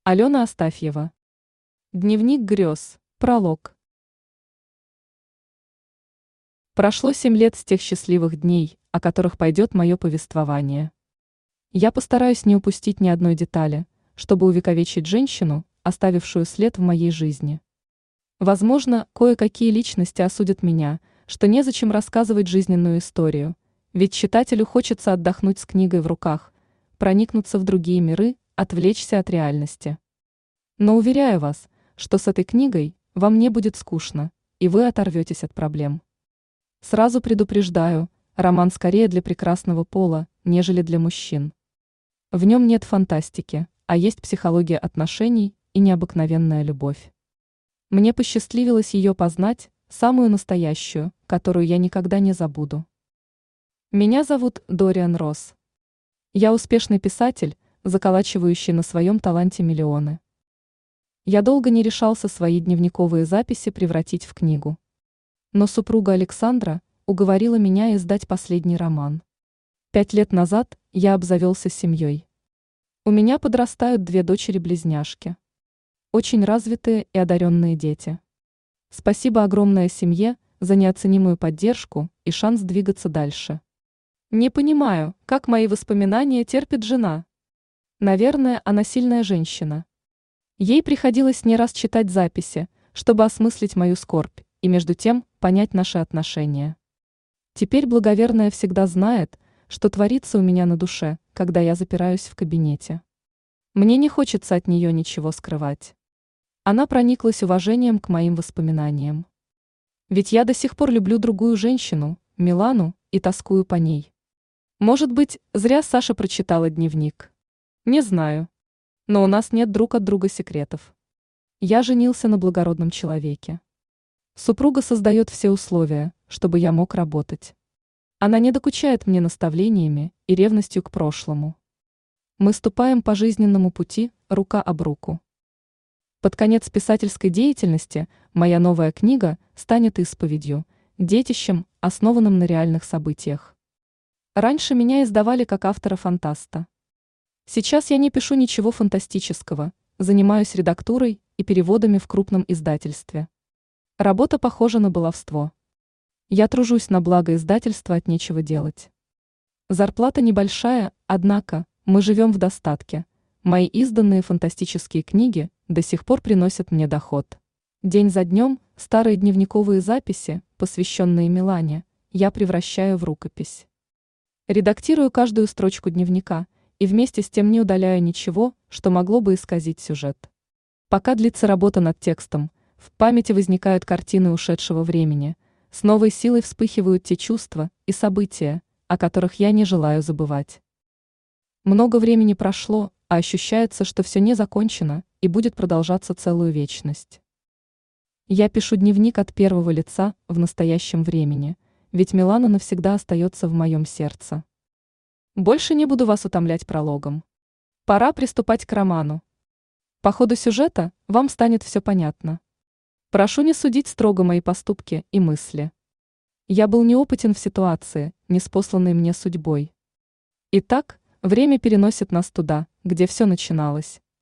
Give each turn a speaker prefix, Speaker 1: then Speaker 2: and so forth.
Speaker 1: Алена Астафьева. Дневник грез. Пролог. Прошло 7 лет с тех счастливых дней, о которых пойдет мое повествование. Я постараюсь не упустить ни одной детали, чтобы увековечить женщину, оставившую след в моей жизни. Возможно, кое-какие личности осудят меня, что незачем рассказывать жизненную историю, ведь читателю хочется отдохнуть с книгой в руках, проникнуться в другие миры, отвлечься от реальности. Но уверяю вас, что с этой книгой вам не будет скучно, и вы оторветесь от проблем. Сразу предупреждаю, роман скорее для прекрасного пола, нежели для мужчин. В нем нет фантастики, а есть психология отношений и необыкновенная любовь. Мне посчастливилось ее познать, самую настоящую, которую я никогда не забуду. Меня зовут Дориан Росс. Я успешный писатель, заколачивающий на своем таланте миллионы. Я долго не решался свои дневниковые записи превратить в книгу. Но супруга Александра уговорила меня издать последний роман. 5 лет назад я обзавелся семьей. У меня подрастают 2 дочери-близняшки. Очень развитые и одаренные дети. Спасибо огромное семье за неоценимую поддержку и шанс двигаться дальше. Не понимаю, как мои воспоминания терпит жена. Наверное, она сильная женщина. Ей приходилось не раз читать записи, чтобы осмыслить мою скорбь и между тем понять наши отношения. Теперь благоверная всегда знает, что творится у меня на душе, когда я запираюсь в кабинете. Мне не хочется от нее ничего скрывать. Она прониклась уважением к моим воспоминаниям. Ведь я до сих пор люблю другую женщину, Милану, и тоскую по ней. Может быть, зря Саша прочитала дневник. Не знаю. Но у нас нет друг от друга секретов. Я женился на благородном человеке. Супруга создает все условия, чтобы я мог работать. Она не докучает мне наставлениями и ревностью к прошлому. Мы ступаем по жизненному пути, рука об руку. Под конец писательской деятельности моя новая книга станет исповедью, детищем, основанным на реальных событиях. Раньше меня издавали как автора-фантаста. Сейчас я не пишу ничего фантастического, занимаюсь редактурой и переводами в крупном издательстве. Работа похожа на баловство. Я тружусь на благо издательства от нечего делать. Зарплата небольшая, однако мы живем в достатке. Мои изданные фантастические книги до сих пор приносят мне доход. День за днем старые дневниковые записи, посвященные Милане, я превращаю в рукопись. Редактирую каждую строчку дневника и вместе с тем не удаляю ничего, что могло бы исказить сюжет. Пока длится работа над текстом, в памяти возникают картины ушедшего времени, с новой силой вспыхивают те чувства и события, о которых я не желаю забывать. Много времени прошло, а ощущается, что все не закончено и будет продолжаться целую вечность. Я пишу дневник от первого лица в настоящем времени, ведь Милана навсегда остается в моем сердце. Больше не буду вас утомлять прологом. Пора приступать к роману. По ходу сюжета вам станет все понятно. Прошу не судить строго мои поступки и мысли. Я был неопытен в ситуации, неспосланной мне судьбой. Итак, время переносит нас туда, где все начиналось.